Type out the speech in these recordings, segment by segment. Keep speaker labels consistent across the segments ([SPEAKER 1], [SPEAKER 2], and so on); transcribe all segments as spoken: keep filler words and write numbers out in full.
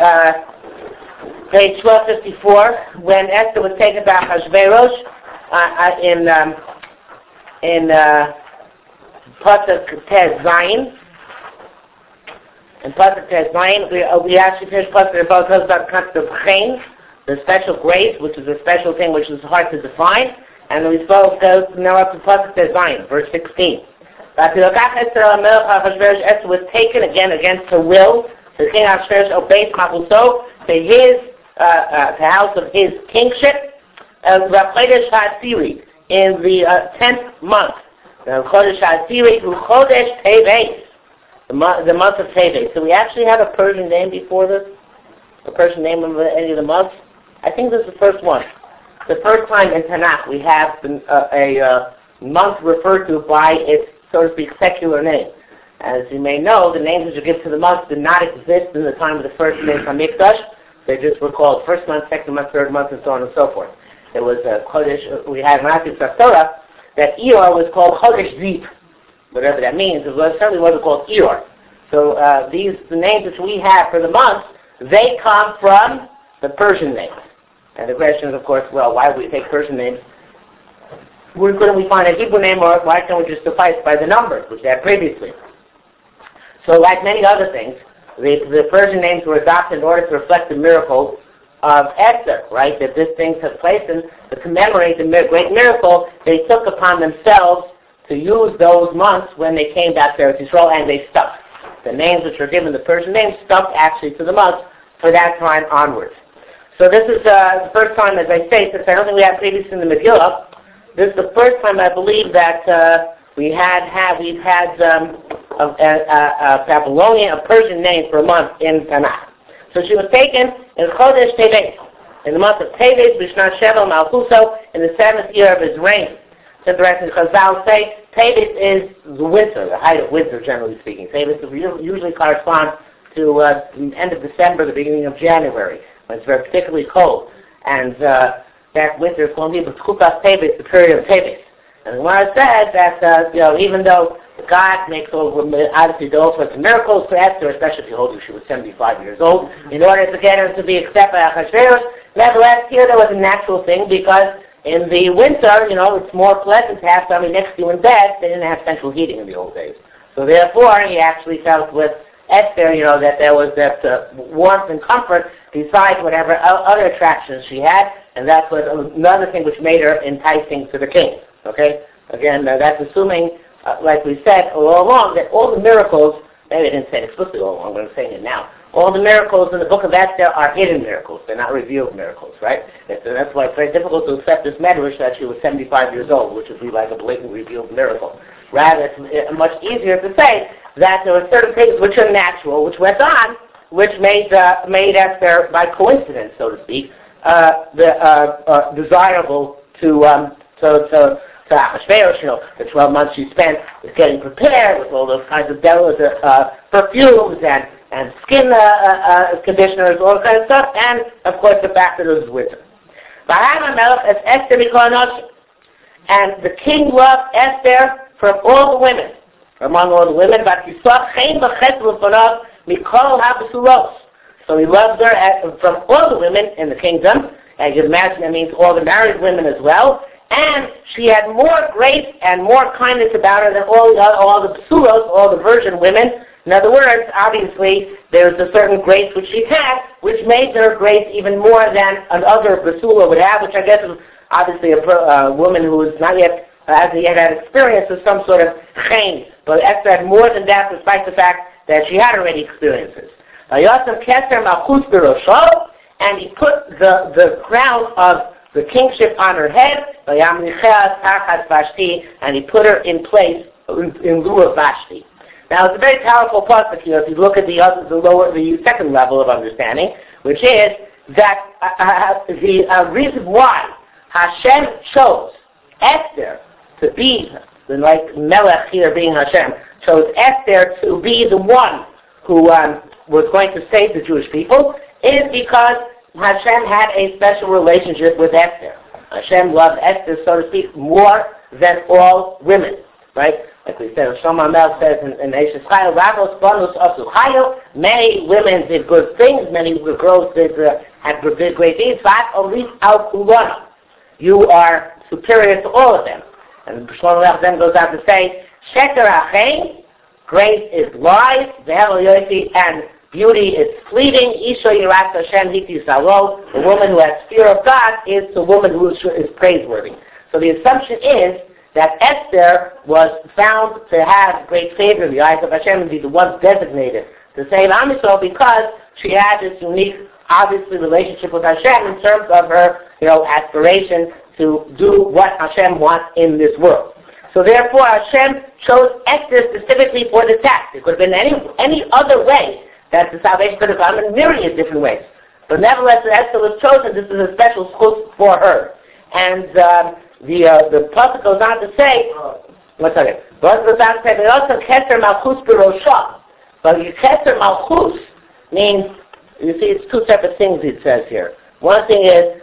[SPEAKER 1] uh, page twelve fifty-four, when Esther was taken by Hashverosh uh, in um, in uh, Pasuk Tez Zion. In Pasuk Tez Zion, we, uh, we actually finished Pasuk about about the concept of Chen, the special grace, which is a special thing which is hard to define, and then we spoke uh, now up to Pasuk Tez Zion, verse sixteen. Esther was taken again against her will. The king Ahasuerus obeyed Machuso to his uh, uh, the house of his kingship, uh, Chodesh HaSiri, in the uh, tenth month. The Chodesh HaSiri, Chodesh Teves, the month, the month of Teves. So we actually have a Persian name before this, a Persian name of any of the months. I think this is the first one. The first time in Tanakh we have the, uh, a uh, month referred to by its, so to speak, secular name. As you may know, the names that you give to the months did not exist in the time of the first Beis Hamikdash. They just were called first month, second month, third month, and so on and so forth. There was a Chodesh, we had Matthew Torah, that Eor was called Chodesh Zip, whatever that means. It was, certainly wasn't called Eor. So uh, these the names that we have for the months, they come from the Persian names. And the question is, of course, well, why would we take Persian names? Where couldn't we find a Hebrew name, or why can't we just suffice by the numbers, which they had previously? So like many other things, the, the Persian names were adopted in order to reflect the miracles of Esther, right? That this thing took place, and to commemorate the great miracle, they took upon themselves to use those months when they came back to Eretz Yisrael, and they stuck. The names which were given, the Persian names, stuck actually to the months for that time onwards. So this is uh, the first time, as I say, since I don't think we had previously in the Megillah, this is the first time I believe that uh, we had, had we've had um, a, a, a, a Babylonian, a Persian name for a month in Tanakh. So she was taken in Chodesh Teves, in the month of Teves, B'Shnat Sheva Malchuso, in the seventh year of his reign. So the rest of Chazal say Teves is the winter, the height of winter, generally speaking. Teves usually corresponds to uh, the end of December, the beginning of January, when it's very particularly cold. And uh, that winter is called B'Tchukas Teves, the period of Teves. And the Gemara said that, uh, you know, even though God makes all, obviously all sorts of miracles for Esther, especially if you hold her, she was seventy-five years old, in order to get her to be accepted by Ahasuerus, nevertheless, here there was a natural thing, because in the winter, you know, it's more pleasant to have somebody next to you in bed. They didn't have central heating in the old days. So therefore, he actually felt with Esther, you know, that there was that uh, warmth and comfort besides whatever other attractions she had, and that was another thing which made her enticing to the king. Okay? Again, uh, that's assuming, uh, like we said all along, that all the miracles, maybe I didn't say it explicitly all along, but I'm saying it now, all the miracles in the book of Esther are hidden miracles. They're not revealed miracles, right? And that's why it's very difficult to accept this medrash that she was seventy-five years old, which would be like a blatant revealed miracle. Rather, it's much easier to say that there were certain things which are natural, which went on, which made uh, made Esther, by coincidence, so to speak, uh, the, uh, uh, desirable to um, to to to Ahasuerus. You know, the twelve months she spent getting prepared with all those kinds of delicate uh, perfumes and and skin uh, uh, conditioners, all kinds of stuff, and of course the fact that it was winter. As Esther and the king loved Esther from all the women, among all the women, but he saw so he loved her at, from all the women in the kingdom, and you can imagine that means all the married women as well, and she had more grace and more kindness about her than all the all the psulos, all the virgin women. In other words, obviously, there's a certain grace which she had, which made her grace even more than another basula would have, which I guess is obviously a uh, woman who is not yet, uh, hasn't yet had experience of some sort of chen. But Esther had more than that, despite the fact that she had already experiences. And he put the, the crown of the kingship on her head, and he put her in place in, in lieu of Vashti. Now, it's a very powerful pasuk here if you look at the other, the lower, the second level of understanding, which is that uh, uh, the uh, reason why Hashem chose Esther to be, like Melech here being Hashem, chose Esther to be the one who um, was going to save the Jewish people, is because Hashem had a special relationship with Esther. Hashem loved Esther, so to speak, more than all women, right? Like we said, Shlomo Mel says in, in Eishes Chayil, Ravos Bonus Osu Chayil, many women did good things, many girls did uh, had did great deeds, but Olis Al Kulana. You are superior to all of them. And Shlomo Mel then goes on to say, Sheker Achein, grace is lies, Vehel Yosi, and beauty is fleeting. Isha Yirat Hashem Hiti Salo, the woman who has fear of God is the woman who is, is praiseworthy. So the assumption is that Esther was found to have great favor in the eyes of Hashem and be the one designated to save Am Yisrael because she had this unique, obviously, relationship with Hashem in terms of her, you know, aspiration to do what Hashem wants in this world. So therefore, Hashem chose Esther specifically for the task. It could have been any any other way that the salvation could have come in myriad different ways. But nevertheless, Esther was chosen. This is a special school for her. And um, the uh, the prophet goes on to say, one second. The prophet goes on to say, but also Keser Malchus Birosha. But Keser Malchus means, you see, it's two separate things it says here. One thing is,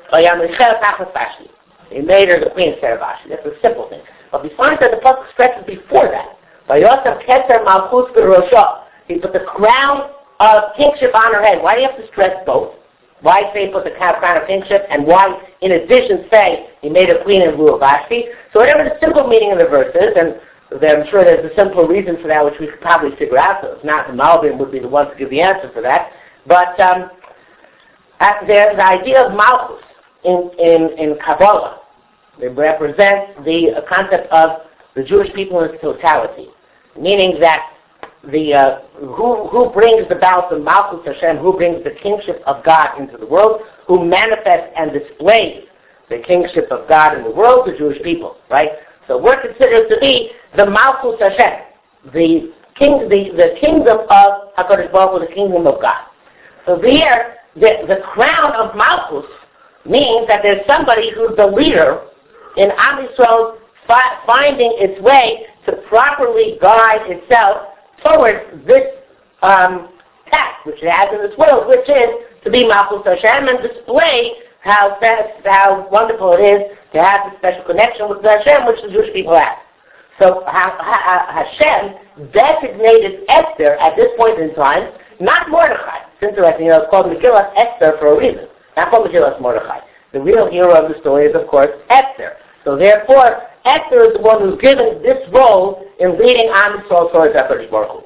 [SPEAKER 1] he made her the queen of Saravashi. That's a simple thing. But besides that, the prophet stresses before that. Vayosef Keser Malchus Birosha. He put the crown of kingship on her head. Why do you have to stress both? Why say put the crown of kingship, and why, in addition, say he made a queen in lieu of Vashti? So whatever the simple meaning of the verses, and I'm sure there's a simple reason for that which we could probably figure out, so it's not the Malbim would be the ones to give the answer for that. But um, there's the idea of Malchus in, in, in Kabbalah. It represents the uh, concept of the Jewish people in its totality, meaning that the uh, who who brings about the Malchus Hashem, who brings the kingship of God into the world, who manifests and displays the kingship of God in the world, the Jewish people, right? So we're considered to be the Malchus Hashem, the king, the, the kingdom of HaKadosh Baruch Hu, the kingdom of God. So there, the, the crown of Malchus means that there's somebody who's the leader in Am Yisrael fi- finding its way to properly guide itself towards this um, task which it has in this world, which is to be Malchus Hashem and display how fast, how wonderful it is to have this special connection with Hashem, which the Jewish people have. So ha- ha- Hashem designated Esther at this point in time, not Mordechai. It's interesting, you know, it's called Megillah Esther for a reason. Not called Megillah Mordechai. The real hero of the story is, of course, Esther. So therefore, Esther is the one who's given this role in leading Am Yisrael towards HaKadosh Baruch Hu.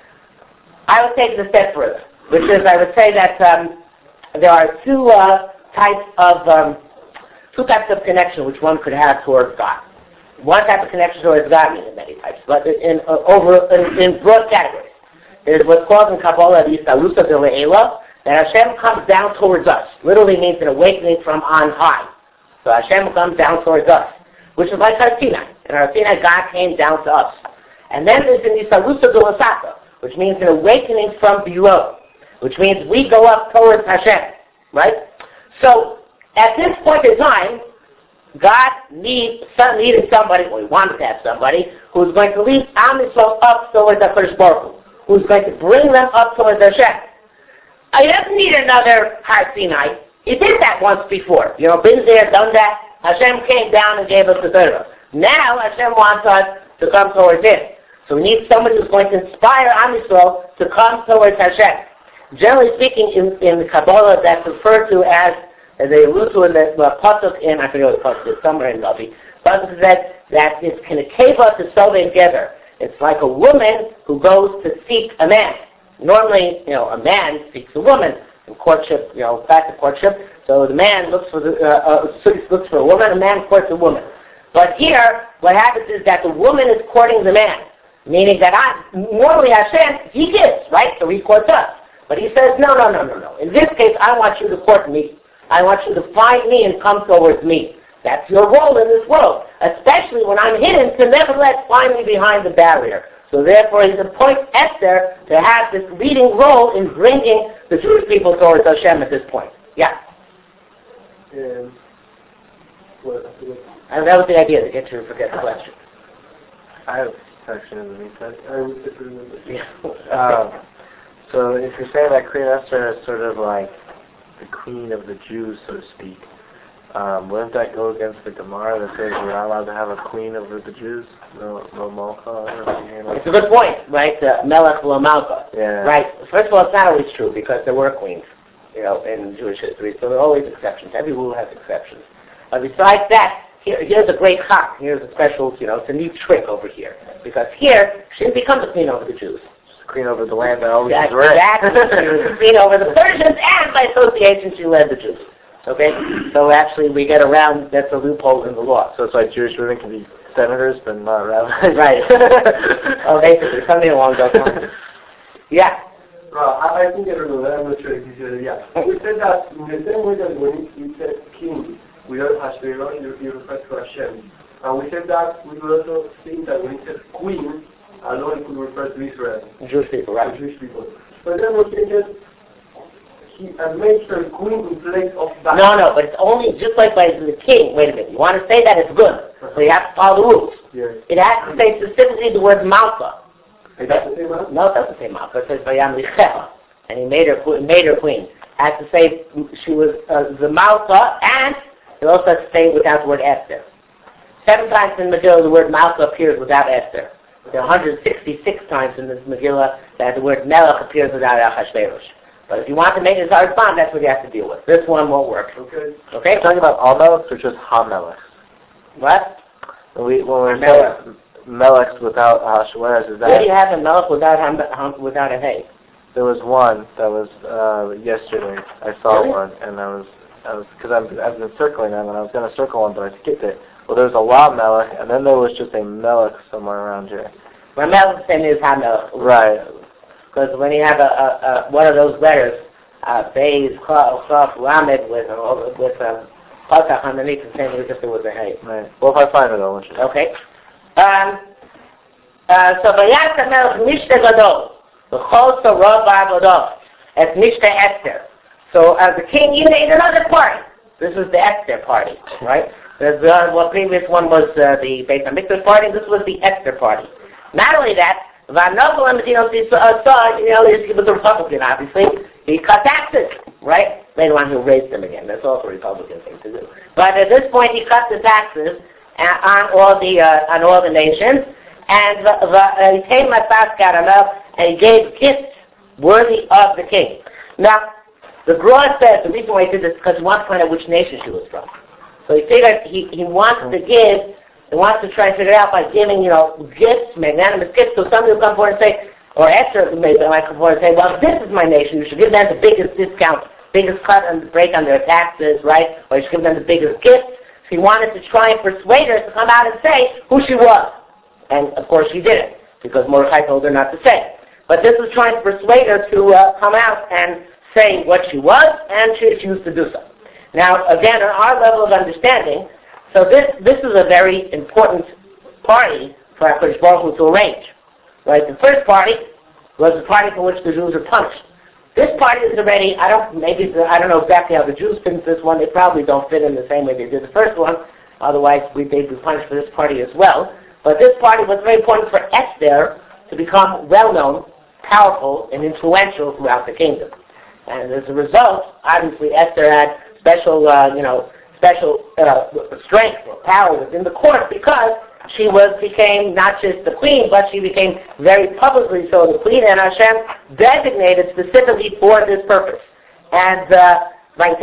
[SPEAKER 1] I would take it a step further, which is I would say that um, there are two uh, types of um, two types of connection which one could have towards God. One type of connection towards God, meaning many types, but in uh, over in, in broad categories. There's what's called in Kabbalah the Salusa de Le'ela, that Hashem comes down towards us. Literally means an awakening from on high. So Hashem comes down towards us, which is like Har Sinai. In Har Sinai, God came down to us. And then there's in the Salusa de Lasata, which means an awakening from below, which means we go up towards Hashem, right? So at this point in time, God needs, needed somebody, or he wanted to have somebody, who's going to lead Am Yisrael up towards HaKadosh Baruch Hu, who's going to bring them up towards Hashem. He doesn't need another Har Sinai. He did that once before. You know, been there, done that. Hashem came down and gave us the Torah. Now Hashem wants us to come towards Him. So we need somebody who's going to inspire Am Yisrael to come towards Hashem. Generally speaking, in, in the Kabbalah, that's referred to as, as they allude to in the uh, pasuk in, I forget what the pasuk is, somewhere in Navi. Pasuk said that it's Kinekeva to sew together. It's like a woman who goes to seek a man. Normally, you know, a man seeks a woman in courtship, you know, back to courtship. So the man looks for the uh, uh, looks for a woman, a man courts a woman. But here, what happens is that the woman is courting the man, meaning that I, normally Hashem, he gives, right? So he courts us. But he says, no, no, no, no, no. In this case, I want you to court me. I want you to find me and come towards me. That's your role in this world, especially when I'm hidden, to nevertheless find me behind the barrier. So therefore, he appoints Esther to have this leading role in bringing the Jewish people towards Hashem at this point. Yeah.
[SPEAKER 2] And what, what,
[SPEAKER 1] and that was the idea, to get you to forget the question.
[SPEAKER 2] I have a question in the meantime.
[SPEAKER 1] Yeah.
[SPEAKER 2] uh, so if you're saying that Queen Esther is sort of like the queen of the Jews, so to speak, Um, wouldn't that go against the Gemara that says we're not allowed to have a queen over the Jews? No, no Malka or anything like
[SPEAKER 1] It's a good point, right? Uh, Melech lo Malka.
[SPEAKER 2] Yeah.
[SPEAKER 1] Right. First of all, it's not always true because there were queens, you know, in Jewish history. So there are always exceptions. Every rule has exceptions. But besides that, here, here's a great hack. Here's a special, you know, it's a neat trick over here. Because here, she didn't become the queen over the Jews.
[SPEAKER 2] queen over the land that always
[SPEAKER 1] That's
[SPEAKER 2] is rich.
[SPEAKER 1] exactly. She was the queen over the Persians, and by association, she led the Jews. Okay? So actually, we get around, that's a loophole in the law.
[SPEAKER 2] So it's like Jewish women can be senators, but not rabbis.
[SPEAKER 1] Right. Oh, basically, something along those lines. Yeah.
[SPEAKER 3] Well, I, I think I remember, I'm not sure if you said it, yeah. We said that in the same way that when we said king, without Hashverosh, you, you refer to Hashem. And we said that we could also think that when it said queen, alone it could refer to Israel.
[SPEAKER 1] Jewish people, right.
[SPEAKER 3] Jewish people. But then we said he has made her queen in place of that.
[SPEAKER 1] No, no, but it's only, just like by the king, wait a minute, you want to say that, it's good. So you have to follow the rules.
[SPEAKER 3] Yes.
[SPEAKER 1] It has to say specifically the word Malka.
[SPEAKER 3] Is that the same one?
[SPEAKER 1] No, it doesn't say Malka. It says Vayam Lichel. And he made her, made her queen. It has to say she was uh, the Malka, and it also has to say without the word Esther. Seven times in Megillah the word Malka appears without Esther. There are one hundred sixty-six times in this Megillah that the word Melech appears without Achashverosh. But if you want to make it as bond, that's what you have to deal with. This one won't work.
[SPEAKER 3] Okay.
[SPEAKER 1] Okay?
[SPEAKER 2] You're talking about all Melechs or just Ha-Melech?
[SPEAKER 1] What?
[SPEAKER 2] When we, when we're
[SPEAKER 1] Melech.
[SPEAKER 2] saying Melechs without Hashverosh, is that...
[SPEAKER 1] Where do you have a Melech without, hum, hum, without a Hey?
[SPEAKER 2] There was one that was uh, yesterday. I saw
[SPEAKER 1] Really?
[SPEAKER 2] one, and I was, I was, because I've, I've been circling them, and I was going to circle one, but I skipped it. Well, there was a La Melech, and then there was just a Melech somewhere around here.
[SPEAKER 1] My Melech same is Ha-Melech.
[SPEAKER 2] Right.
[SPEAKER 1] Because when you have a, a, a one of those letters, uh, Beis, Chaf, Lamed, with uh, with um, Pasach underneath, the same as if there was a Hey.
[SPEAKER 2] Right. Well, if I find it, I'll let you know.
[SPEAKER 1] Okay. Um, uh, so, Vayas HaMelech Mishte Gadol, V'chol Sorov V'Avodov, et Mishte Esther. So, as the king, he made another party. This is the Esther party, right? The, the well, previous one was uh, the Beit HaMikdash party. This was the Esther party. Not only that, Vanokol and you know, you know, he was a Republican, obviously. He cut taxes, right? Later on, he'll raise them again. That's also a Republican thing to do. But at this point, he cut the taxes on all the uh, on all the nations, and he came my fast and he gave gifts worthy of the king. Now, the Gra says the reason why he did this is because he wants to find out which nation she was from. So he figured he he wants to give. He wants to try and figure it out by giving, you know, gifts, magnanimous gifts. So somebody will come forward and say, or Esther may might come forward and say, well, this is my nation. You should give them the biggest discount, biggest cut and break on their taxes, right? Or you should give them the biggest gifts. So he wanted to try and persuade her to come out and say who she was. And, of course, she didn't, because Mordechai told her not to say. But this was trying to persuade her to uh, come out and say what she was, and she refused to do so. Now, again, on our level of understanding, so this this is a very important party for HaKadosh Baruch Hu to arrange. Right? The first party was the party for which the Jews are punished. This party is already, I don't maybe the, I don't know exactly how the Jews fit into this one. They probably don't fit in the same way they did the first one. Otherwise, we, they'd be punished for this party as well. But this party was very important for Esther to become well-known, powerful, and influential throughout the kingdom. And as a result, obviously Esther had special, uh, you know, special uh, strength or power within the court because she was became not just the queen, but she became very publicly so the queen, and Hashem designated specifically for this purpose. And like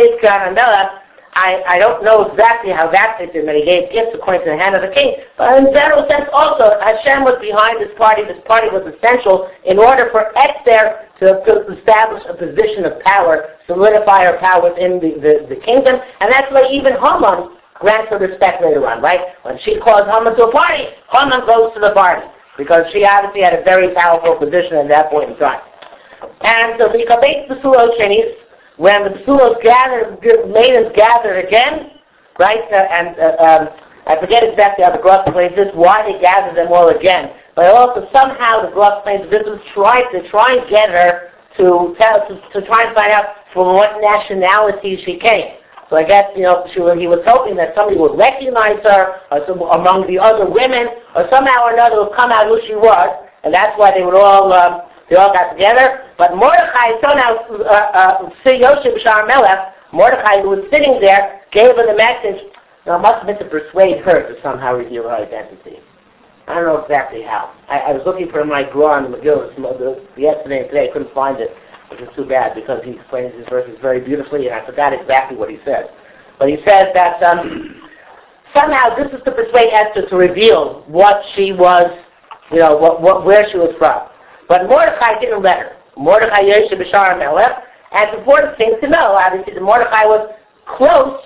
[SPEAKER 1] uh, I, I don't know exactly how that fits in, that he gave gifts according to the hand of the king. But in general sense also, Hashem was behind this party. This party was essential in order for Esther to, to establish a position of power, solidify her power within the, the, the kingdom. And that's why even Haman grants her respect later on, right? When she calls Haman to a party, Haman goes to the party. Because she obviously had a very powerful position at that point in time. And so the Kabbalah Besulo Chenis, when the Besulos gather, maidens gather again, right, uh, and uh, um, I forget exactly how the Gra explains this, why they gather them all again, but also somehow the Gra explains this was trying to try and get her to tell, to, to try and find out from what nationality she came. So I guess, you know, she, he was hoping that somebody would recognize her or some, among the other women, or somehow or another would come out who she was, and that's why they would all, um, they all got together. But Mordechai, so now, uh, uh, Yosheb Shar Melech, Mordecai, who was sitting there, gave her the message. Now, it must have been to persuade her to somehow reveal her identity. I don't know exactly how. I, I was looking for my Gra on the Megillah yesterday and today. I couldn't find it, which is too bad because he explains his verses very beautifully, and I forgot exactly what he said. But he says that um, somehow this is to persuade Esther to reveal what she was, you know, what, what, where she was from. But Mordecai didn't let her. Mordecai Yoshe B'Shar Melech, and it's important thing to know, obviously, that Mordecai was close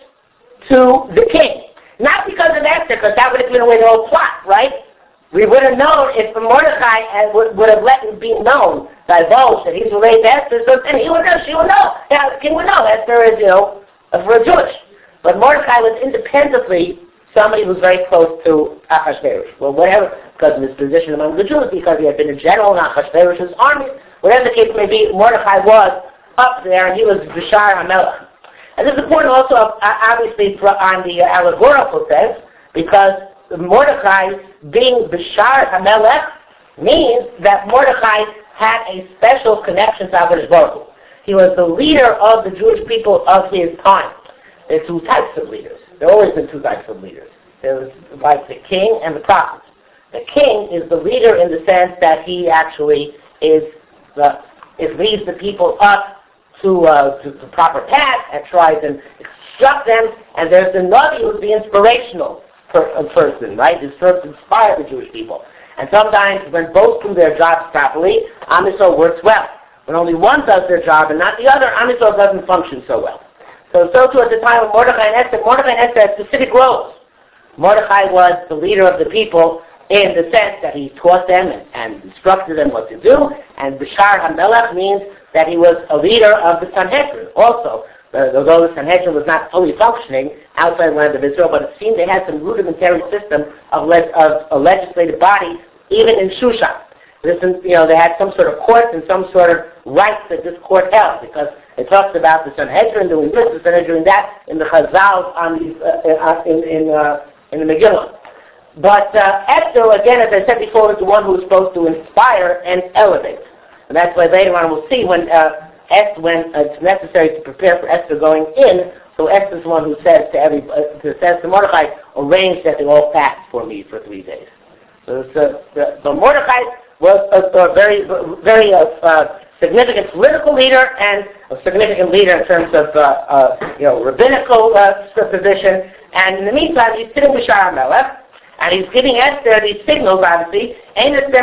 [SPEAKER 1] to the king. Not because of Esther, because that would have given away the whole plot, right? We would have known if Mordecai would, would have let it be known, divulged, that he's related to Esther, so then he would know, she would know. Yeah, the king would know Esther is, you know, for a Jewish. But Mordecai was independently somebody who was very close to Achashverosh. Well, whatever, because of his position among the Jews, because he had been a general in Achashverosh's army, whatever the case may be, Mordecai was up there, and he was Bishar HaMelech. And this is important also, uh, obviously, on the allegorical sense, because Mordecai being Bishar HaMelech means that Mordecai had a special connection to HaKadosh Baruch Hu. He was the leader of the Jewish people of his time. There are two types of leaders. There have always been two types of leaders. There's like the king and the prophet. The king is the leader in the sense that he actually is the, it leads the people up to, uh, to the proper path and tries and instruct them. And there's the Navi who's the inspirational per, uh, person, right? Who's supposed to inspire the Jewish people. And sometimes when both do their jobs properly, Am Yisrael works well. When only one does their job and not the other, Am Yisrael doesn't function so well. So, so too at the time of Mordecai and Esther, Mordecai and Esther had specific roles. Mordecai was the leader of the people in the sense that he taught them and, and instructed them what to do, and Bishar HaMelech means that he was a leader of the Sanhedrin. Also, uh, although the Sanhedrin was not fully functioning outside the land of Israel, but it seemed they had some rudimentary system of, le- of a legislative body, even in Shushan. This, you know, they had some sort of court and some sort of rights that this court held, because it talks about the Sanhedrin doing this, the Sanhedrin doing that, in the Chazal on these, uh, in in, uh, in the Megillah. But uh, Esther, again, as I said before, is the one who is supposed to inspire and elevate. And that's why later on we'll see when uh, Esther, when it's necessary to prepare for Esther going in, so Esther's the one who says to every, uh, who says to Mordecai, arrange that they all fast for me for three days. So, so, so Mordecai was a, a very, very uh, uh, significant political leader and a significant leader in terms of, uh, uh, you know, rabbinical uh, position. And in the meantime, he's sitting with Bishar HaMelech, and he's giving Esther these signals, obviously. Esther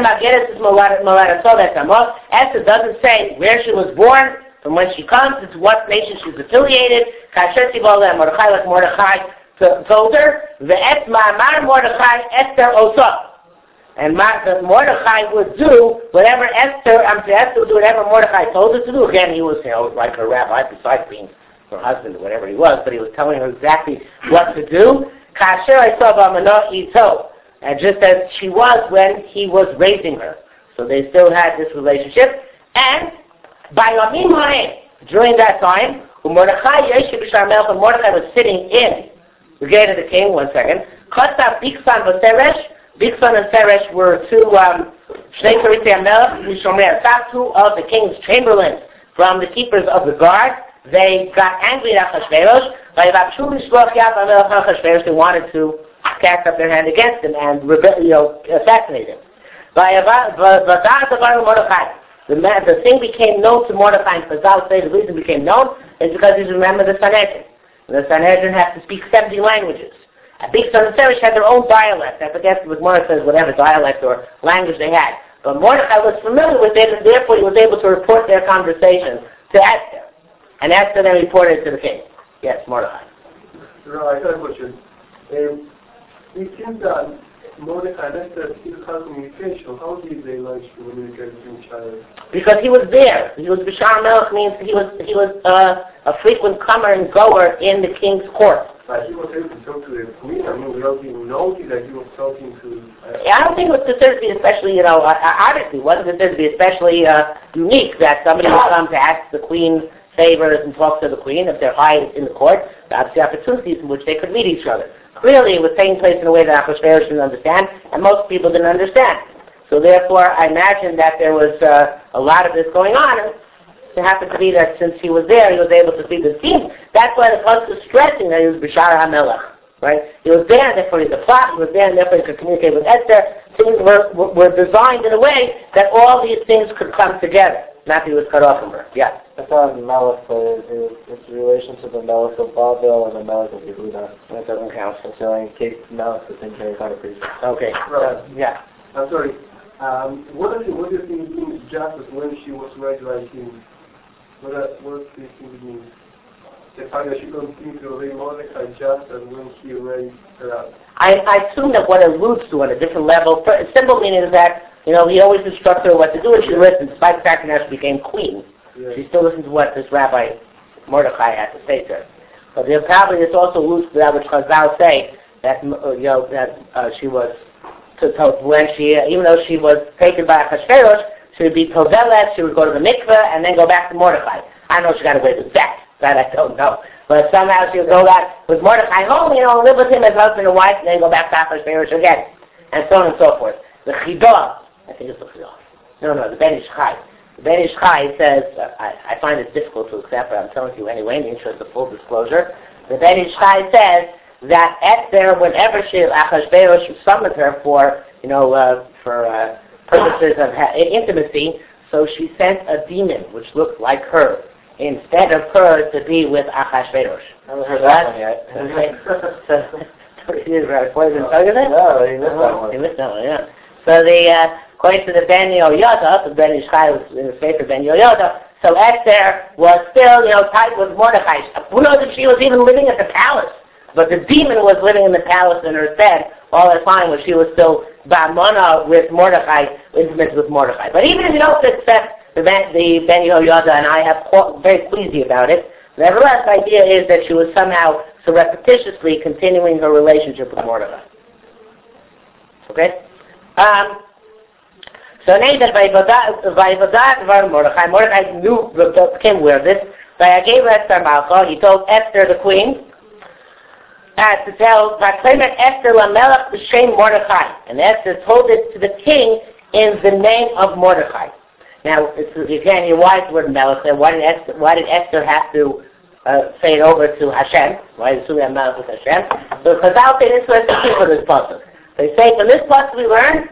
[SPEAKER 1] doesn't say where she was born, from when she comes, it's what nation she's affiliated. Mordechai, like Mordechai told her, Ve'et ma'amar Mordechai Esther osa. And Mordechai would do whatever Esther, I'm saying Esther would do whatever Mordechai told her to do. Again, he was, you know, like her rabbi, besides being her husband or whatever he was, but he was telling her exactly what to do. Kasher I saw Bamano Ito, and just as she was when he was raising her. So they still had this relationship. And by Yomim Ha'em, during that time, Mordechai Yeshe B'Shar Melech, and Mordechai was sitting in the gate of the king, one second, Kotza Biksan V'Seresh, Biksan and Seresh were two um, Shnei Saritei HaMelech, Mishomrei Asaf, two of the king's chamberlains from the keepers of the guard. They got angry at Achashverosh. They wanted to cast up their hand against him and, you know, assassinate him. The, man, the thing became known to Mordecai, and Chazal say the reason it became known is because he's remembered the Sanhedrin. And the Sanhedrin has to speak seventy languages. Biksan and Seresh had their own dialect. I forget what Mordecai says, whatever dialect or language they had. But Mordecai was familiar with it, and therefore he was able to report their conversation to Esther. And Esther then reported to the king. Yes, Mordecai.
[SPEAKER 3] Right, I have a question. Um, it seems that Mordecai and Esther still have communication. How did they manage to communicate with each other?
[SPEAKER 1] Because he was there. He was Bishar Melech, means he was he was uh, a frequent comer and goer in the king's court.
[SPEAKER 3] But he was able to talk to the queen. I mean, without even noticing that he was talking to. Uh,
[SPEAKER 1] I don't think it was considered to be especially, you know, uh, obviously it wasn't considered to be especially uh, unique that somebody would come to ask the queen favors and talk to the queen if they're high in the court. That's the opportunities in which they could meet each other. Clearly, it was taking place in a way that Achashverosh didn't understand, and most people didn't understand. So therefore, I imagine that there was uh, a lot of this going on. it happened to be that since he was there, he was able to see the scene. That's why the pasuk is stressing that he was Bishar HaMelech. Right? He was there, and therefore he's a plot. He was there, and therefore he could communicate with Esther. Things were, were, were designed in a way that all these things could come together. Not that he was cut off from her. Yeah.
[SPEAKER 2] I found Melech, but it, it, it's in relation to the Melech of Babel and the Melech of Yehuda.
[SPEAKER 1] That doesn't count.
[SPEAKER 2] So in case Melech is in case I appreciate.
[SPEAKER 1] Okay.
[SPEAKER 3] Right.
[SPEAKER 1] Uh, yeah.
[SPEAKER 3] I'm sorry. Um, what do you what do you think it means justice when she was raised like him? What uh, what do you think it means? The fact that she continued to obey Mordecai just as when he raised her up.
[SPEAKER 1] I, I assume that what it alludes to on a different level, for, simple meaning is that, you know, he always instructed her what to do, and she listened, despite the fact that now she became queen.
[SPEAKER 3] Yeah.
[SPEAKER 1] She still listened to what this Rabbi Mordecai had to say to her. But there probably this also alludes to that which Chazal say, that, uh, you know, that uh, she was, to, to, when she, uh, even though she was taken by Achashverosh, she would be Tovelet, she would go to the mikveh, and then go back to Mordecai. I don't know if she got away with that. That I don't know. But somehow she would go back with Mordecai home, you know, live with him as husband and wife, and then go back to Achashverosh again. And so on and so forth. The Chidah, I think it's the Chidah. No, no, the Ben Ish Chai. The Ben Ish Chai says, uh, I, I find it difficult to accept, but I'm telling you anyway, in the interest of full disclosure. The Ben Ish Chai says that Esther, whenever she, Achashverosh summoned her for, you know, uh, for uh, purposes of ha- intimacy, so she sent a demon which looked like her, instead of her to be with Achashverosh.
[SPEAKER 2] I haven't heard that one yet.
[SPEAKER 1] So, he didn't tell you that?
[SPEAKER 2] No, he missed that one.
[SPEAKER 1] He missed that one, yeah. So the, uh, according to the Ben Yoyada, the Ben Ish Chai was in the faith of Ben Yoyada, so Esther was still, you know, tied with Mordecai. Who knows if she was even living at the palace? But the demon was living in the palace in her stead all the time when she was still Ba'amona with Mordecai, intimate with Mordecai. But even if you don't accept the Ben, the Ben Yoyada, and I have qu- very queasy about it, nevertheless, the idea is that she was somehow so repetitiously continuing her relationship with Mordecai. Okay? Um, so now that Vayivadat Mordecai, Mordecai knew, became aware of this. Vayagei Esther Malcha, he told Esther the queen, uh, to tell, Vaklamet Esther Lamelech B'Shem Mordecai. And Esther told it to the king in the name of Mordecai. Now, it's, again, you why the word Melech there. Why did Esther, why did Esther have to uh, say it over to Hashem? Why did Surya Melech with Hashem? So Chazal say this was the key for this puzzle. They say from this puzzle we learn,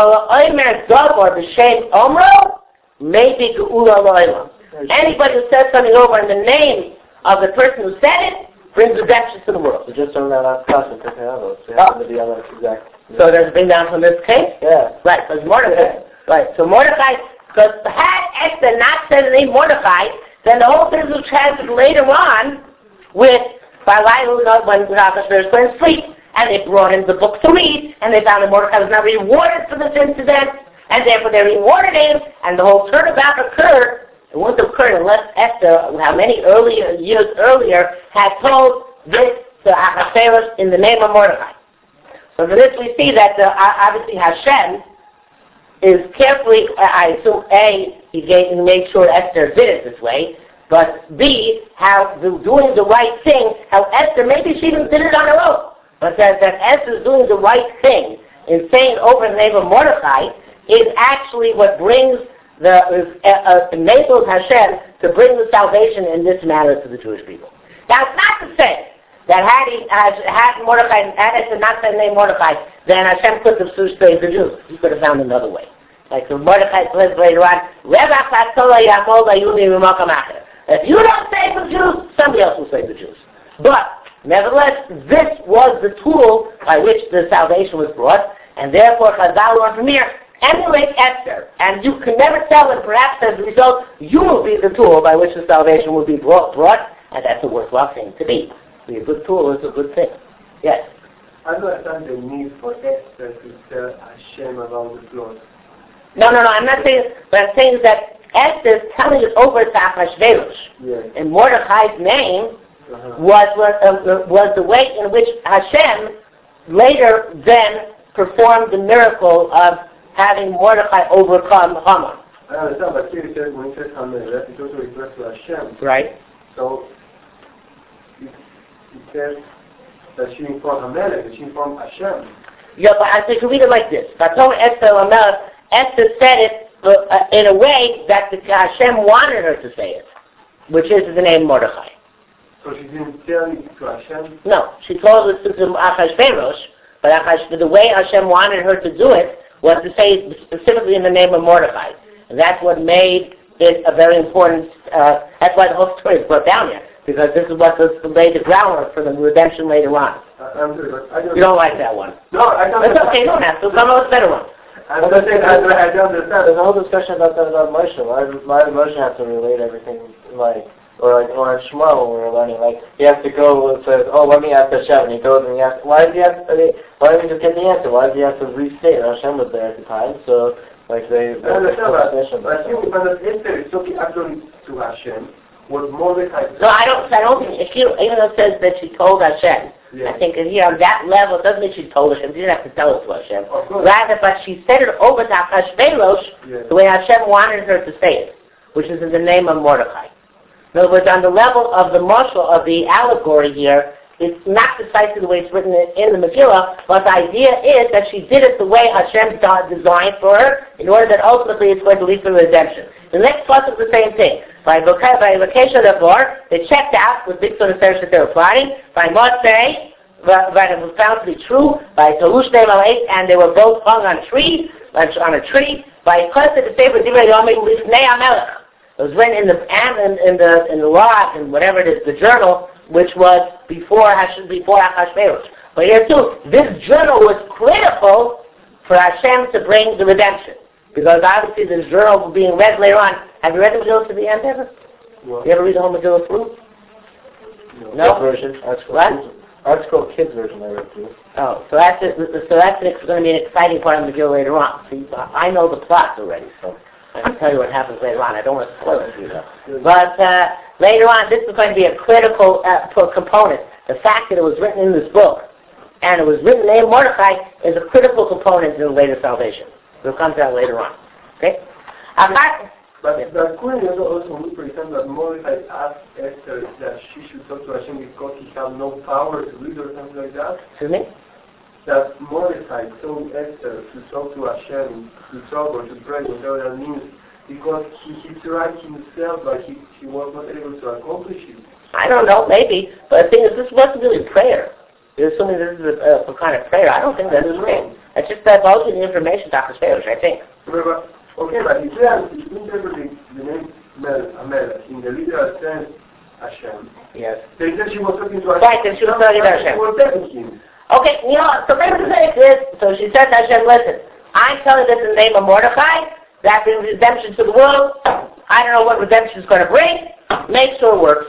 [SPEAKER 1] anybody who says something over in the name of the person who said it brings redemption to the world.
[SPEAKER 2] So just from that last question, so you have to be on that exact.
[SPEAKER 1] So does it bring down from this case?
[SPEAKER 2] Yeah.
[SPEAKER 1] Right, because Mordecai, right, so Mordecai, because had Esther not said the name Mordecai, then the whole thing was translated later on with Balai, when Achashverosh went to sleep, and they brought him the book to read, and they found that Mordecai was not rewarded for this incident, and therefore they rewarded him, and the whole turnabout occurred. It wouldn't have occurred unless Esther, how many earlier years earlier, had told this to Achashverosh in the name of Mordecai. So for this we see that uh, obviously Hashem is carefully, I assume, A, he, gave, he made sure Esther did it this way, but B, how the, doing the right thing, how Esther, maybe she even did it on her own, but that, that Esther's doing the right thing in saying over the name of Mordecai is actually what brings the, uh, uh, enables Hashem to bring the salvation in this matter to the Jewish people. Now, it's not to say that had he had, had Mordecai, had Esther not said the name Mordecai, then Hashem could have saved the Jews. He could have found another way. Like the Mordecai says later on, if you don't save the Jews, somebody else will save the Jews. But, nevertheless, this was the tool by which the salvation was brought, and therefore Chazal learned from here, emulate Esther, and you can never tell, and perhaps as a result, you will be the tool by which the salvation will be brought, brought and that's a worthwhile thing to be. Be a good tool is a good thing. Yes?
[SPEAKER 3] I don't understand the need for Esther to tell Hashem about the throne.
[SPEAKER 1] No, no, no, I'm not saying, but I'm saying that Esther is telling it over to Achashverosh.
[SPEAKER 3] Yes.
[SPEAKER 1] In Mordecai's name
[SPEAKER 3] Uh-huh.
[SPEAKER 1] was, was, uh, was the way in which Hashem later then performed the miracle of having Mordecai overcome Haman.
[SPEAKER 3] I understand, but here it says, when it says Haman, that it also refers to Hashem.
[SPEAKER 1] Right.
[SPEAKER 3] So, it, it says that she informed Hamelech, that she informed Hashem.
[SPEAKER 1] Yeah, but I think you read it like this. Vaton Esther Lamelech, Esther said it uh, in a way that the Hashem wanted her to say it, which is the name Mordechai.
[SPEAKER 3] So she didn't tell it to Hashem?
[SPEAKER 1] No, she told it to Achashverosh, but Achash, the way Hashem wanted her to do it was to say it specifically in the name of Mordechai. And that's what made it a very important, uh, that's why the whole story is brought down here, because this is what laid the groundwork for the redemption later on.
[SPEAKER 3] Uh, I'm sorry, but I don't
[SPEAKER 1] You don't like that one?
[SPEAKER 3] No, I don't.
[SPEAKER 1] That's okay, you don't have to. Come up with a better one.
[SPEAKER 3] I'm just saying, I, I don't understand.
[SPEAKER 2] There's a whole discussion about that about Moshe. Why, why did Moshe have to relate everything, like, or like, or in Shmuel when we were learning, like, he has to go and says, oh, let me ask Hashem, and he goes and he asks, why did he have to, why did he just get the answer? Why did he have to restate? Hashem was there at the time, so, like, they...
[SPEAKER 3] I understand that. But I think when Esther is talking actually to Hashem, was Mordechai...
[SPEAKER 1] No, I don't, I don't think, if you, even though it says that she told Hashem,
[SPEAKER 3] yeah.
[SPEAKER 1] I think here on that level, it doesn't mean she told Hashem, she didn't have to tell it to Hashem.
[SPEAKER 3] Of course.
[SPEAKER 1] Rather, but she said it over to Achashverosh,
[SPEAKER 3] yeah.
[SPEAKER 1] the way Hashem wanted her to say it, which is in the name of Mordechai. In other words, on the level of the marshal of the allegory here, it's not precisely the way it's written in the Megillah, but the idea is that she did it the way Hashem designed for her, in order that ultimately it's going to lead to redemption. The next plus is the same thing. By Vacation of the Bar, they checked out with big sort of search that they were plotting. By Motzei, that it was found to be true. By Talush Ne'malei, and they were both hung on a tree, on a tree. By Chesed the Sefer Divrei Yomim Lifnei HaMelech. It was written in the and in the in the law and whatever it is, the journal, which was before before Achashverosh. But here too, this journal was critical for Hashem to bring the redemption, because obviously this journal being read later on. Have you read the Megillah to the end ever?
[SPEAKER 3] What?
[SPEAKER 1] You ever read the whole Megillah through?
[SPEAKER 3] No.
[SPEAKER 1] No.
[SPEAKER 2] version. Article
[SPEAKER 1] What?
[SPEAKER 2] Kids, Article Kids version I read too.
[SPEAKER 1] Oh, so that's it. So that's going to be an exciting part of the Megillah later on. See, I know the plot already, so I can tell you what happens later on. I don't want to spoil it for you, though. But uh, later on, this is going to be a critical uh, component. The fact that it was written in this book, and it was written in Mordechai, is a critical component in the later salvation. We'll come to that later on. Okay? I'm not...
[SPEAKER 3] But the Queen also would pretend that Mordechai asked Esther that she should talk to Hashem because he had no power to read or something like that.
[SPEAKER 1] Excuse me?
[SPEAKER 3] That Mordechai told Esther to talk to Hashem, to talk or to pray, whatever that means, because he, he tried himself, but he, he was not able to accomplish it.
[SPEAKER 1] I don't know, maybe. But the thing is, this wasn't really prayer. You're assuming this is a, a kind of prayer. I don't think that is prayer. It's just divulging the information to Achashverosh, I think.
[SPEAKER 3] Remember, okay, but if we are interpreting the name Amelech in the literal sense, Hashem,
[SPEAKER 1] yes.
[SPEAKER 3] they said she was talking to Hashem.
[SPEAKER 1] Right, then she was talking to Hashem.
[SPEAKER 3] She was telling him.
[SPEAKER 1] Okay, you know, so maybe the thing is, so she said to Hashem, listen, I'm telling this in the name of Mordechai, that brings redemption to the world. I don't know what redemption is going to bring. Make sure it works.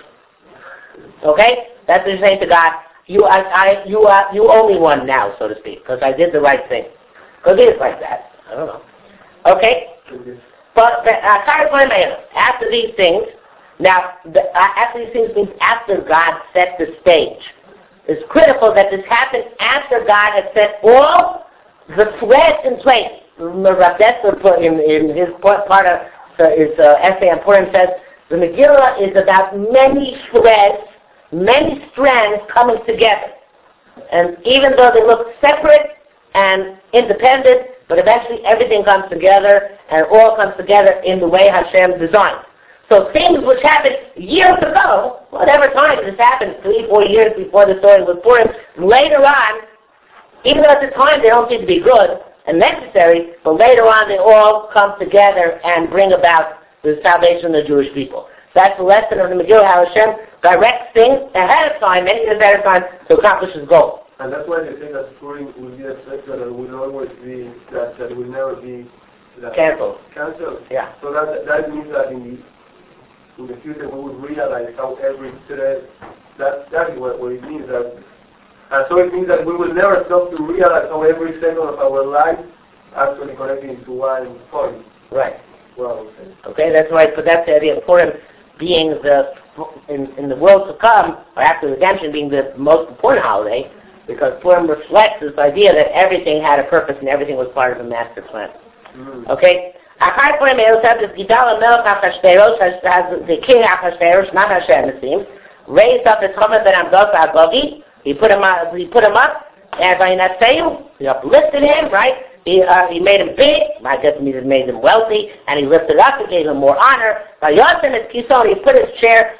[SPEAKER 1] Okay? That's what you're saying to God. You, I, I, you, uh, you owe me one now, so to speak, because I did the right thing. Because it is like that. I don't know. Okay? But uh, after these things, now, the, uh, after these things means after God set the stage. It's critical that this happened after God had set all the threads in place. Rav Dessler put in, in his part of uh, his uh, essay on Purim says, the Megillah is about many threads, many strands coming together. And even though they look separate and independent, but eventually everything comes together and it all comes together in the way Hashem designed. So things which happened years ago, whatever time this happened, three, four years before the story was Purim, later on, even though at the time they don't seem to be good and necessary, but later on they all come together and bring about the salvation of the Jewish people. That's the lesson of the Megillah, how Hashem directs things ahead of time, many years ahead of time, to accomplish his goal.
[SPEAKER 3] And that's why they say that Purim will be a festival that will always be, that, that will never be that
[SPEAKER 1] Cancelled.
[SPEAKER 3] Cancelled.
[SPEAKER 1] Yeah.
[SPEAKER 3] So that that means that in the in the future we will realize how every thread, that, that is what, what it means. That, and so it means that we will never stop to realize how every second of our life actually connecting into one point.
[SPEAKER 1] Right.
[SPEAKER 3] Well, okay.
[SPEAKER 1] Okay, that's right, but that's the idea of Purim being the, in, in the world to come, or after redemption being the most important holiday, because Purim reflects this idea that everything had a purpose and everything was part of a master plan.
[SPEAKER 3] Mm.
[SPEAKER 1] Okay? Achar Purim, it says that Gidal HaMelech Achashverosh, has the king Achashverosh, not Hashem it seems, raised up his Chomer ben Amdos HaGogi, he put him up, he put him up, and by Natseyu, he uplifted him, right? he, uh, he made him big, I guess it means it made him wealthy, and he lifted up and gave him more honor. He put his chair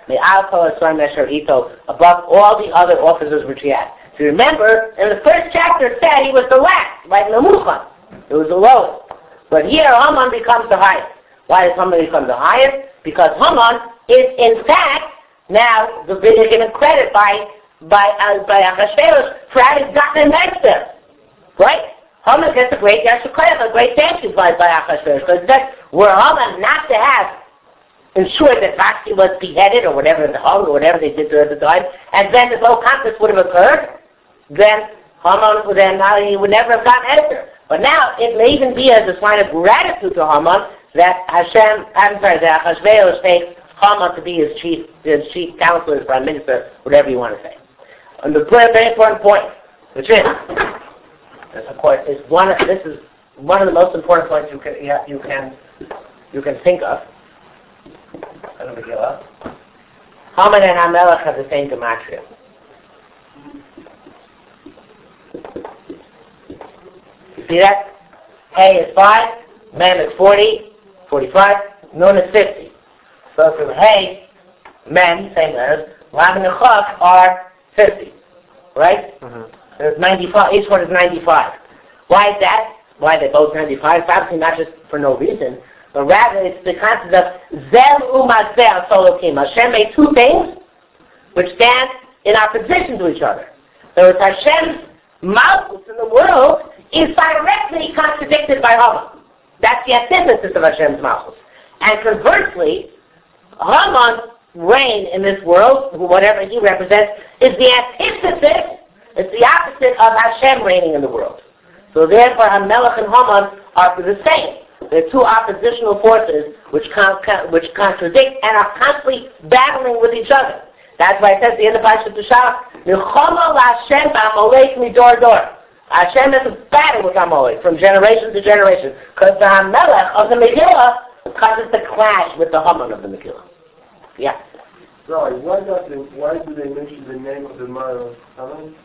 [SPEAKER 1] above all the other officers which he had. So remember, in the first chapter it said he was the last, like Nemuchon. It was the lowest. But here Haman becomes the highest. Why does Haman become the highest? Because Haman is in fact now the they're given credit by by uh, by Achashverosh for having gotten him next there. Right? Haman gets a great Yashukayach, a great thank you by, by Achashverosh. Because that's were Haman not to have ensured that Vashti was beheaded or whatever the hung or whatever they did to her at the time, and then this whole contest would have occurred, then Haman would then now he would never have gotten Esther. But now it may even be as a sign of gratitude to Haman that Hashem, I'm sorry, that Achashverosh takes Haman to be his chief, his chief counselor, his prime minister, whatever you want to say. And the very important point, which is, this of course is one. Of, this is one of the most important points you can you can you can think of. Haman and Hamelech have the same gematria. You see that? Hey is five, Mem is forty, forty-five, Nun is fifty. So from Hey, Mem, same letters, Lav and Chok are fifty. Right? Mm-hmm. There's ninety-five, each one is ninety-five. Why is that? Why are they both ninety-five? It's obviously not just for no reason, but rather it's the concept of Zel Umazel Solokim. Hashem made two things which stand in opposition to each other. So it's Hashem's malchus in the world is directly contradicted by Haman. That's the antithesis of Hashem's malchus. And conversely, Haman's reign in this world, whatever he represents, is the antithesis, it's the opposite of Hashem reigning in the world. So therefore, Hamelech and Haman are the same. They're two oppositional forces which con- con- which contradict and are constantly battling with each other. That's why it says at the end of Parashat Shah, Nechama LaHashem b'Amalek midor dor. Hashem is a battle with Amalek from generation to generation, because the Hamelech of the Megillah causes the clash with the Haman of the Megillah. Yeah.
[SPEAKER 3] Right. Why does they, why do they mention the name of the mother of Haman?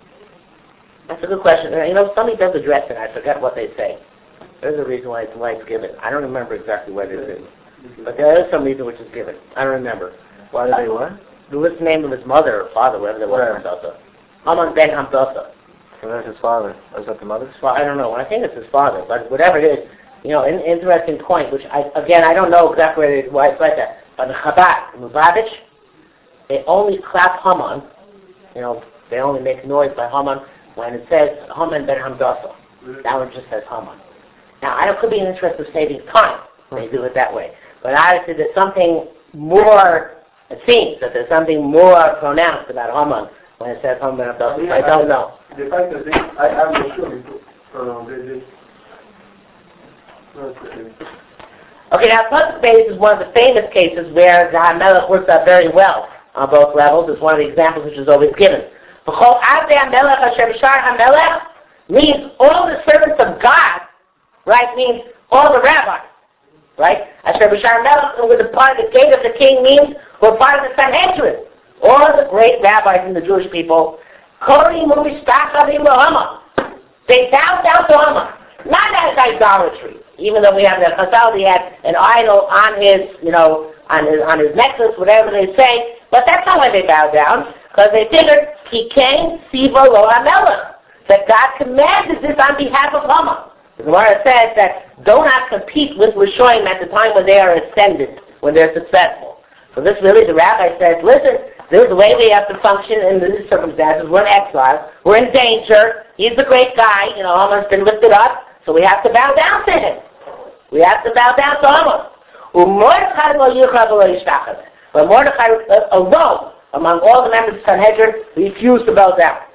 [SPEAKER 1] That's a good question. You know, somebody does address it. I forget what they say. There's a reason why it's, why it's given. I don't remember exactly what it is, but there is some reason which is given. I don't remember.
[SPEAKER 2] Why do they what?
[SPEAKER 1] The list name of his mother or father, whatever they were. Hamdasa. Haman ben Hamdasa.
[SPEAKER 2] So that's his father. Or is that the mother's?
[SPEAKER 1] Well, I don't know. I think it's his father, but whatever it is, you know, an interesting point. Which I again I don't know exactly where it, why it's like that. But the Chabad, Lubavitch, they only clap Haman. You know, they only make noise by Haman when it says Haman ben Hamdasa. That one just says Haman. Now, I know it could be an interest of saving time. They do it that way. But obviously there's something more, it seems that there's something more pronounced about Haman when it says Haman ben Hamdasa. I, mean, I don't I, know.
[SPEAKER 3] The fact that they, I, I'm not sure. Uh, they, they,
[SPEAKER 1] okay, now Pasuk Beis is one of the famous cases where the Hamelech works out very well on both levels. It's one of the examples which is always given. V'chol Avdei Hamelech Asher B'shar Hamelech means all the servants of God, right, means all the rabbis, right? Asher B'shar Hamelech, with the part of the gate of the king means we're part of the Sanhedrin. All the great rabbis and the Jewish people, Kori Mumistachavim Haman. They bow down to Haman. Not as idolatry, even though we have the Chazal, he had an idol on his, you know, on his on his necklace, whatever they say. But that's not why they bow down, because they figured he came Siva Lo HaMelech, that God commanded this on behalf of Haman. The Gemara says that do not compete with Rishoyim at the time when they are ascendant, when they're successful. So this really, the rabbi says, listen, this is the way we have to function in these circumstances. We're in exile. We're in danger. He's the great guy. You know, Haman's been lifted up. So we have to bow down to him. We have to bow down to Haman. But Mordechai alone, among all the members of Sanhedrin, refused to bow down.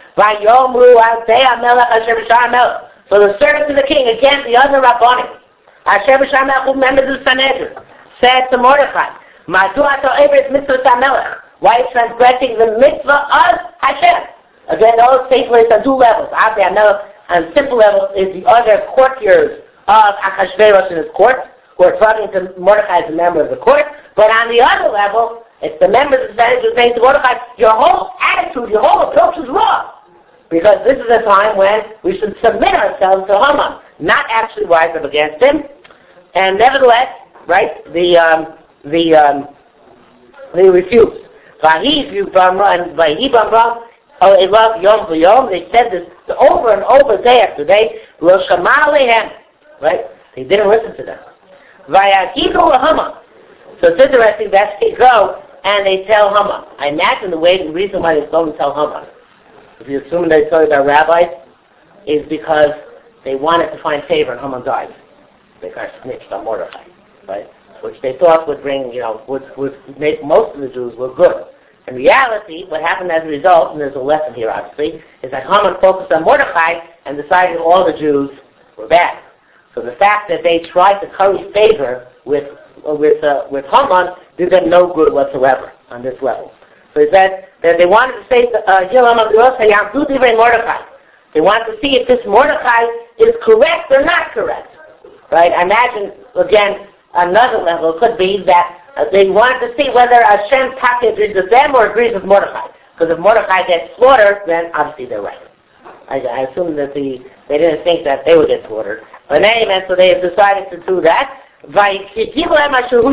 [SPEAKER 1] So the servants of the king, again the other Rabbanim, members of Sanhedrin, said to Mordechai, why are you transgressing the mitzvah of Hashem? Again, those faithfulness on two levels. On simple level is the other courtiers of Achashverosh in his court, who are talking to Mordechai as a member of the court. But on the other level, it's the members of the Sanhedrin saying to Mordechai, your whole attitude, your whole approach is wrong. because this is a time when we should submit ourselves to Haman, not actually rise up against him. And nevertheless, right, the um, the um, they refused. Vahi Bamra and Vahi Bamra, oh, they love Yom V'Yom. They said this over and over, day after day. Lo Shama Alehem, right? They didn't listen to them. Vayakidu Haman. So it's interesting that they go and they tell Haman. I imagine the way, the reason why they go and tell Haman, if you assume they told about rabbis, is because they wanted to find favor in Haman's eyes. They kind of snitched on Mordechai, right? Which they thought would bring, you know, would, would make most of the Jews look good. In reality, what happened as a result, and there's a lesson here obviously, is that Haman focused on Mordechai and decided all the Jews were bad. So the fact that they tried to curry favor with with uh, with Haman did them no good whatsoever on this level. So he said that they wanted to say, uh, Mordechai. They wanted to see if this Mordechai is correct or not correct. Right? I imagine, again, another level could be that uh, they wanted to see whether Hashem Taka agrees with them or agrees with Mordechai. Because if Mordechai gets slaughtered, then obviously they're right. I, I assume that the they didn't think that they would get slaughtered. But anyway, so they decided to do that. Because he told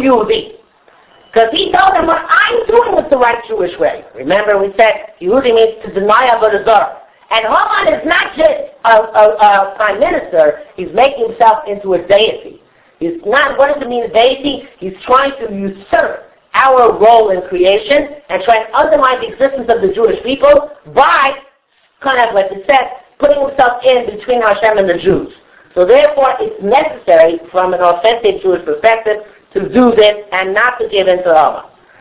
[SPEAKER 1] them what I'm doing is the right Jewish way. Remember, we said Yehudi means to deny Avodah Zarah. And Haman is not just a, a, a prime minister. He's making himself into a deity. He's not, what does it mean, a deity? He's trying to usurp our role in creation and trying to undermine the existence of the Jewish people by, kind of like it said, putting himself in between Hashem and the Jews. So therefore, it's necessary from an authentic Jewish perspective to do this and not to give in to Haman.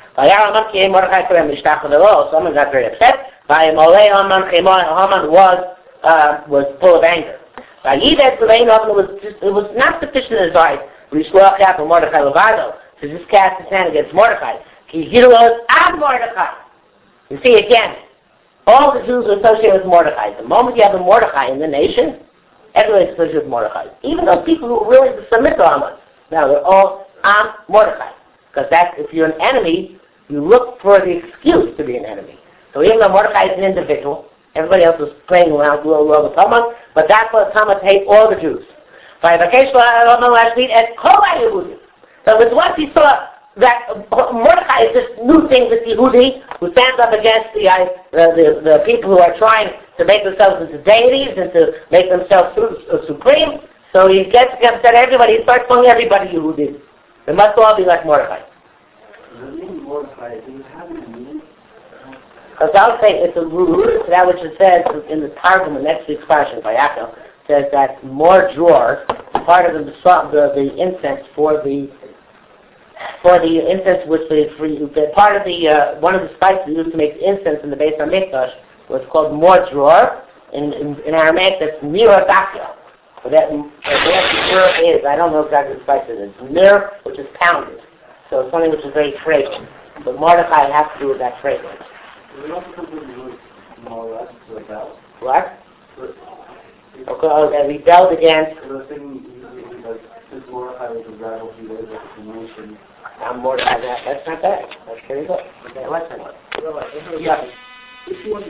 [SPEAKER 1] Someone got very upset. Haman was uh, was full of anger. It was just, it was not sufficient in his eyes to just cast his hand against Mordechai. You see again, all the Jews are associated with Mordechai. The moment you have a Mordechai in the nation, everybody's associated with Mordechai. Even those people who are willing to submit to Haman. Now they're all on Mordechai. Because that's, if you're an enemy, you look for the excuse to be an enemy. So even though Mordechai is an individual, everybody else was playing around with Haman, but that's what Haman hate all the Jews. So it was once he saw that Mordechai is this new thing, this Yehudi, who stands up against the, uh, the the people who are trying to make themselves into deities and to make themselves su- uh, supreme. So he gets upset everybody, he starts calling everybody Yehudi. They must all be like Mordechai. Because I'll say it's a root to that which it says in the Targum, the next week's question by Yaakov, says that more drawers, part of the, the the incense for the for the incense which the free part of the uh, one of the spices used to make incense in the Beis Hamikdash was called more drawer. In, in in Aramaic, that's mira dakia. So that mira is, I don't know exactly what spice it is. Mir, which is pounded. So it's something which is very fragrant. But Mordechai has to do with that fragrance.
[SPEAKER 3] We also completely more or less rebel.
[SPEAKER 1] What? Okay, oh, they rebelled against.
[SPEAKER 3] The thing, like, since Mordechai was a rebel, he was like a nation.
[SPEAKER 1] I'm Mordechai. That, that's not bad. That's pretty good. Okay, what's that one?
[SPEAKER 3] Yeah.